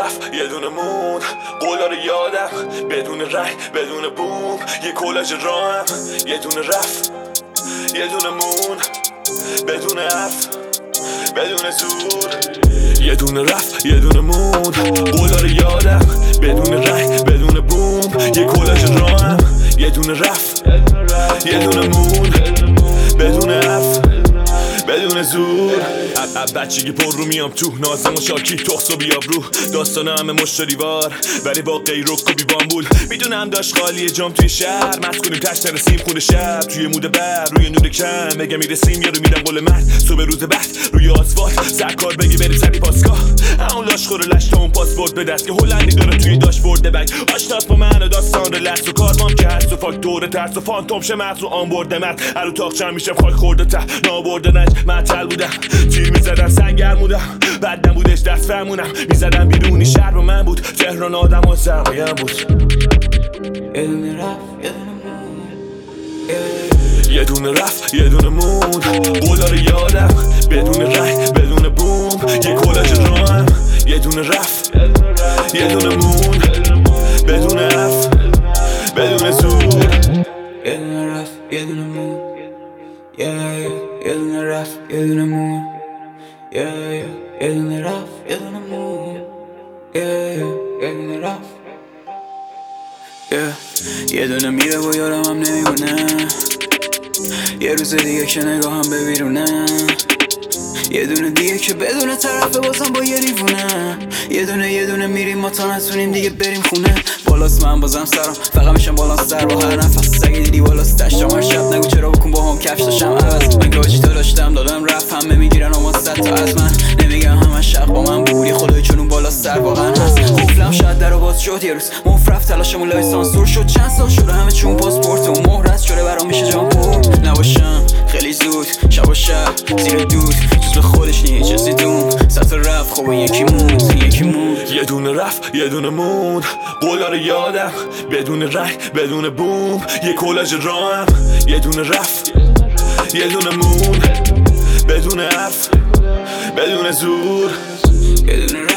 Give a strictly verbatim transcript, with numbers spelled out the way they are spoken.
رفت یه دونه مون، قولا رو یادم بدون رنگ بدون بوم، یه کلاژ راهم یه دونه رفت یه دونه مون، بدون حرف بدون زور. یه دونه رفت یه دونه مون، قولا رو یادم بدون رنگ بدون بوم، یه کلاژ راهم یه دونه رفت یه دونه مون، بدون حرف بدون زور. اب بچگی پر رو میام تو نازم و شاکی تخص و بیاب رو داستان همه مشتریوار ولی با غیر و بی بامبول. میدونم داشت خالیه جام توی شهر مست کنیم تشت نرسیم خونه شب توی موده بر روی نور کم بگم میرسیم یارو میدم قول مرد صبح روز بعد روی آسفالت سرکار بگی بریم سری پاسگاه همون لاش خوره لش تا اون پاسپورت به دست که هلندی داره توی داشبورد بگ آشناس با من و داستان رلکس و کاربام که هست و فاکتور ترس و فانتوم شه مغز و آن برده مرد هر تاق چند میشه خاک خورده ته نابرده نج معطل بودم تیر میزدم سنگرمودم بعد نبودش دست فرمونم میزدم بیرونی شهر با من بود تهران آدم و سرمایم بود. یه دونه رفت یه دونه مون، یه دونه رفت یه دونه مون، قولا رو یادم بدون رنگ بدون بوم، یه کلاژ راهم یه دونه رفت یه دونه مون، بدون حرف بدون زور. یه دونه رفت یه دونه مون، یه دونه رفت یه دونه مون، یه دونه رفت یه دونه مون، یه دونه رفت یه دونه میره و یارم هم نمیمونه، یه روز دیگه که نگاهم به بیرونه، یه دونه دیگه که بدون طرفه بازم با یه دیوونه، یه دونه یه دونه میریم ما تا نتونیم دیگه بریم خونه. بالاست من بازم سرم فقط میشم بالانس سر با هر نفس سگی دیدی بالاست دشتم هر شب نگو چرا بکن با هم کفش داشتم عوض من که باچی تا داشتم دادم رفت همه میگیرن اما صد تا از من نمیگم همه شق با من بودی خدای چون بالاست سر واقعا هست خوفلم شاید در باز شد یه روز مفرف تلاشمون لای سانسور شد چند سال شده همه چون پاسپورت و مهر است شده برام میشه جام پور نباشم خیلی زود شب و شب زیر دود جز به خودش نیه چیزی دوم سطح رفت خوب یکی موند یکی موند. یه دونه رفت یه دونه مون، قولا رو یادم بدون رنگ بدون بوم، یه کلاژ راهم یه دونه رفت یه دونه مون، بدون حرف بدون زور. یه دونه